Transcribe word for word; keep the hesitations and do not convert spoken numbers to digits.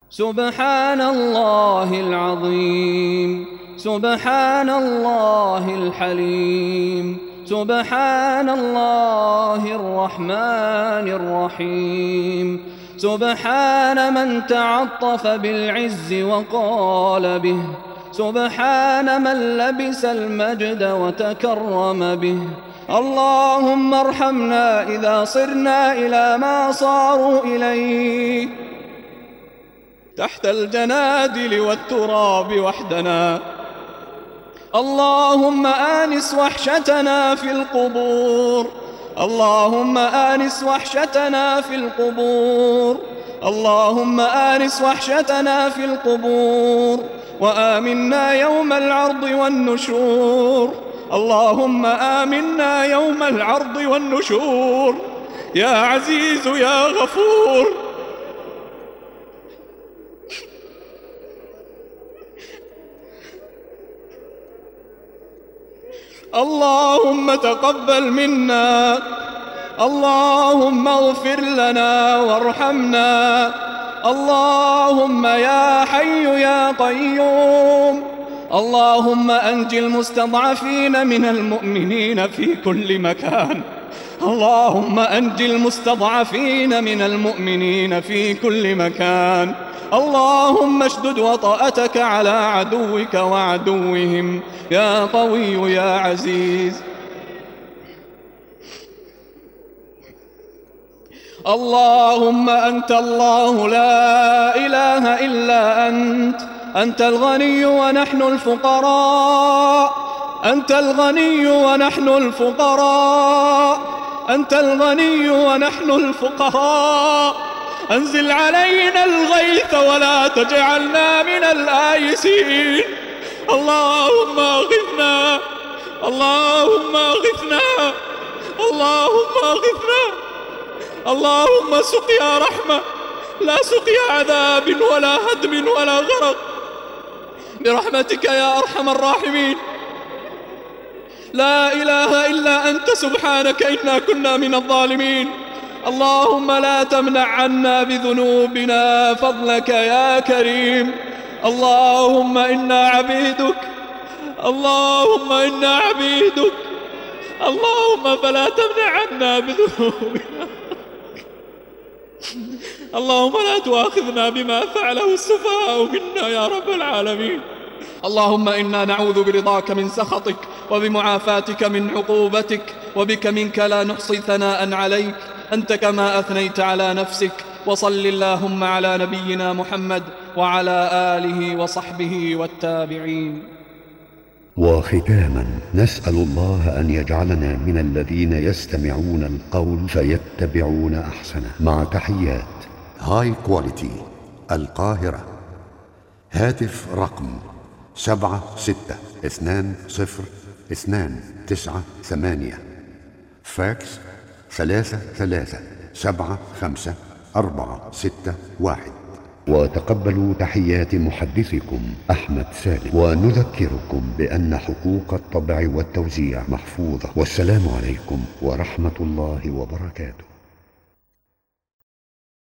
سبحان الله العظيم، سبحان الله الحليم، سبحان الله الرحمن الرحيم، سبحان من تعطف بالعز وقال به، سبحان من لبس المجد وتكرم به. اللهم ارحمنا إذا صرنا إلى ما صاروا إليه، تحت الجنادل والتراب وحدنا. اللهم آنس وحشتنا في القبور، اللهم آنس وحشتنا في القبور، اللهم آنس وحشتنا في القبور، وآمنا يوم العرض والنشور. اللهم آمنا يوم العرض والنشور، يا عزيز يا غفور. اللهم تقبل منا، اللهم اغفر لنا وارحمنا. اللهم يا حي يا قيوم، اللهم أنج المستضعفين من المؤمنين في كل مكان، اللهم أنج المستضعفين من المؤمنين في كل مكان. اللهم اشدد وطأتك على عدوك وعدوهم، يا قوي يا عزيز. اللهم أنت الله لا إله إلا أنت، أنت الغني ونحن الفقراء، أنت الغني ونحن الفقراء، أنت الغني ونحن الفقراء. أنزل علينا الغيث ولا تجعلنا من الآيسين. اللهم أغثنا، اللهم أغثنا، اللهم أغثنا. اللهم سقيا رحمة لا سقيا عذاب ولا هدم ولا غرق، برحمتك يا أرحم الراحمين. لا إله إلا أنت سبحانك إنا كنا من الظالمين. اللهم لا تمنع عنا بذنوبنا فضلك يا كريم. اللهم إنا عبيدك، اللهم إنا عبيدك، اللهم فلا تمنع عنا بذنوبنا. اللهم لا تؤاخذنا بما فعله السفهاء منا يا رب العالمين. اللهم إنا نعوذ برضاك من سخطك وبمعافاتك من عقوبتك، وبك منك لا نحصي ثناء عليك، أنت كما أثنيت على نفسك. وصل اللهم على نبينا محمد وعلى آله وصحبه والتابعين. وختاما نسأل الله أن يجعلنا من الذين يستمعون القول فيتبعون أحسنه. مع تحيات هاي كواليتي القاهرة. هاتف رقم سبعة ستة اثنان صفر اثنان تسعة ثمانية. فاكس ثلاثة ثلاثة سبعة خمسة أربعة ستة واحد. وتقبلوا تحيات محدثكم أحمد سالم، ونذكركم بأن حقوق الطبع والتوزيع محفوظة. والسلام عليكم ورحمة الله وبركاته.